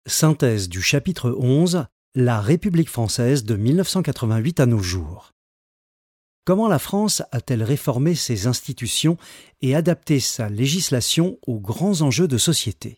Synthèse du chapitre 11, La République française de 1988 à nos jours. Comment la France a-t-elle réformé ses institutions et adapté sa législation aux grands enjeux de société?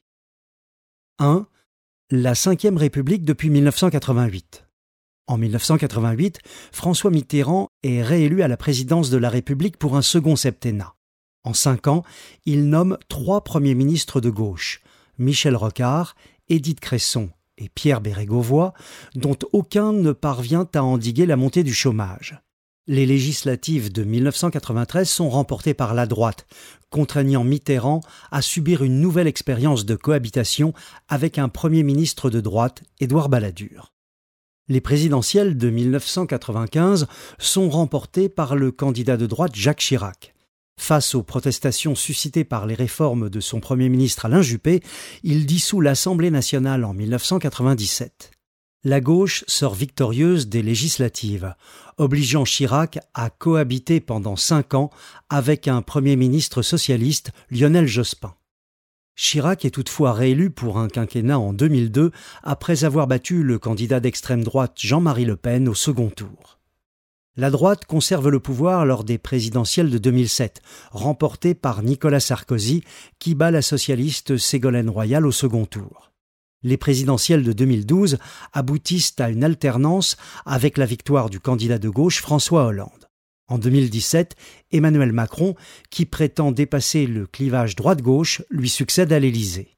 1. La Ve République depuis 1988. En 1988, François Mitterrand est réélu à la présidence de la République pour un second septennat. En 5 ans, il nomme 3 premiers ministres de gauche, Michel Rocard, Édith Cresson et Pierre Bérégovoy, dont aucun ne parvient à endiguer la montée du chômage. Les législatives de 1993 sont remportées par la droite, contraignant Mitterrand à subir une nouvelle expérience de cohabitation avec un Premier ministre de droite, Édouard Balladur. Les présidentielles de 1995 sont remportées par le candidat de droite Jacques Chirac. Face aux protestations suscitées par les réformes de son Premier ministre Alain Juppé, il dissout l'Assemblée nationale en 1997. La gauche sort victorieuse des législatives, obligeant Chirac à cohabiter pendant 5 ans avec un Premier ministre socialiste, Lionel Jospin. Chirac est toutefois réélu pour un quinquennat en 2002 après avoir battu le candidat d'extrême droite Jean-Marie Le Pen au second tour. La droite conserve le pouvoir lors des présidentielles de 2007, remportées par Nicolas Sarkozy, qui bat la socialiste Ségolène Royal au second tour. Les présidentielles de 2012 aboutissent à une alternance avec la victoire du candidat de gauche François Hollande. En 2017, Emmanuel Macron, qui prétend dépasser le clivage droite-gauche, lui succède à l'Élysée.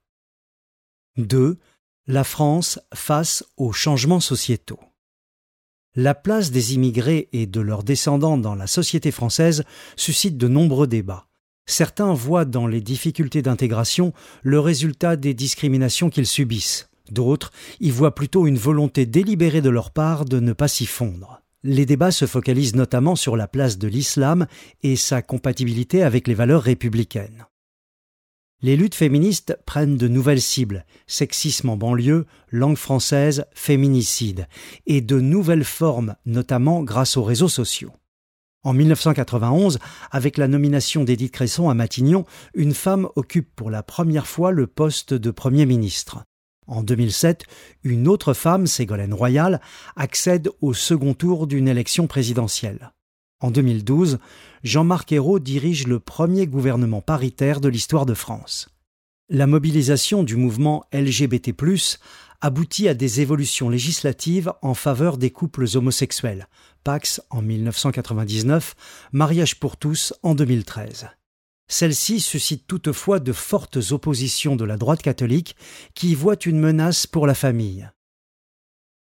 2. La France face aux changements sociétaux. La place des immigrés et de leurs descendants dans la société française suscite de nombreux débats. Certains voient dans les difficultés d'intégration le résultat des discriminations qu'ils subissent. D'autres y voient plutôt une volonté délibérée de leur part de ne pas s'y fondre. Les débats se focalisent notamment sur la place de l'islam et sa compatibilité avec les valeurs républicaines. Les luttes féministes prennent de nouvelles cibles, sexisme en banlieue, langue française, féminicide, et de nouvelles formes, notamment grâce aux réseaux sociaux. En 1991, avec la nomination d'Édith Cresson à Matignon, une femme occupe pour la première fois le poste de Premier ministre. En 2007, une autre femme, Ségolène Royal, accède au second tour d'une élection présidentielle. En 2012, Jean-Marc Ayrault dirige le premier gouvernement paritaire de l'histoire de France. La mobilisation du mouvement LGBT+, aboutit à des évolutions législatives en faveur des couples homosexuels, Pax en 1999, mariage pour tous en 2013. Celle-ci suscite toutefois de fortes oppositions de la droite catholique qui voit une menace pour la famille.